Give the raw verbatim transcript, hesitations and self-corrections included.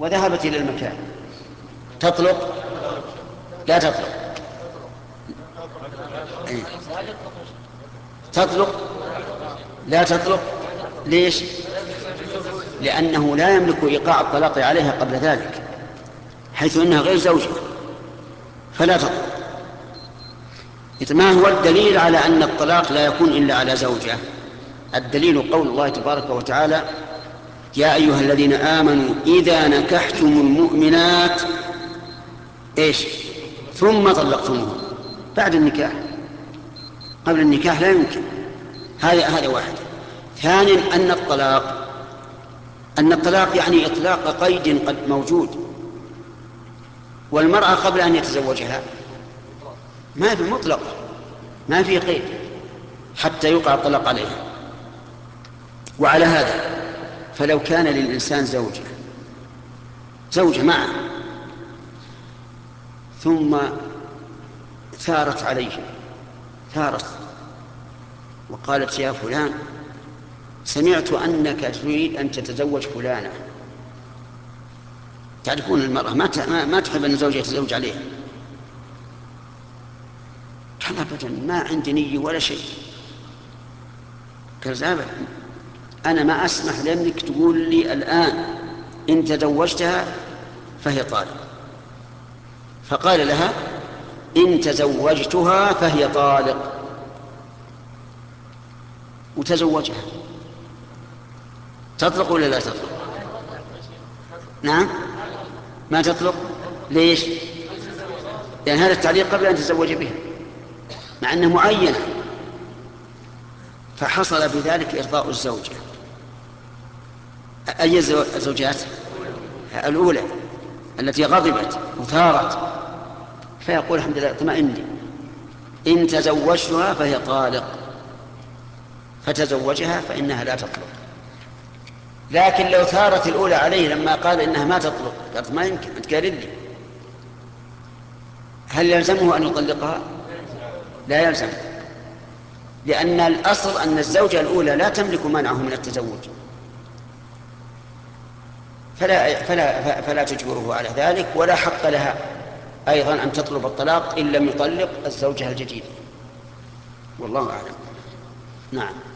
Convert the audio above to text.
وذهبت إلى المكان تطلق؟ لا تطلق. إيه؟ تطلق؟ لا تطلق. ليش؟ لأنه لا يملك إيقاع الطلاق عليها قبل ذلك، حيث إنها غير زوجة، فلا تطلق. ما هو الدليل على أن الطلاق لا يكون إلا على زوجة؟ الدليل قول الله تبارك وتعالى: يا أيها الذين آمنوا إذا نكحتم المؤمنات إيش ثم طلقتموهن. بعد النكاح، قبل النكاح لا يمكن. هذا هذا واحد. ثانيا أن الطلاق أن الطلاق يعني إطلاق قيد قد موجود، والمرأة قبل أن يتزوجها ما في مطلق، ما في قيد حتى يقع الطلاق عليها. وعلى هذا فلو كان للإنسان زوجة زوجة معه ثم ثارت عليه ثارت وقالت: يا فلان، سمعت أنك تريد أن تتزوج فلانة. تعرفون المرأة ما ما تحب أن زوجها يتزوج عليها. قال: أبدا، ما عندي نية ولا شيء. قال: أبدا، أنا ما أسمح لأنك تقول لي الآن إن تزوجتها فهي طالق. فقال لها: إن تزوجتها فهي طالق، وتزوجها. تطلق ولا لا تطلق؟ نعم، ما تطلق. ليش؟ لأن هذا التعليق قبل أن تتزوج بها، مع أنه معينة، فحصل بذلك إرضاء الزوجة. أي الزوجات؟ الأولى التي غضبت وثارت، فيقول: الحمد لله، اطمئني، إن تزوجتها فهي طالق. فتزوجها فإنها لا تطلق. لكن لو ثارت الأولى عليه لما قال إنها ما تطلق، قالت: ما يمكن، أنت قال لي، هل يلزمه أن يطلقها؟ لا يلزم، لأن الأصل أن الزوجة الأولى لا تملك منعه من التزوج، فلا, فلا, فلا تجبره على ذلك، ولا حق لها أيضا أن تطلب الطلاق إن لم يطلق الزوجة الجديدة. والله أعلم. نعم.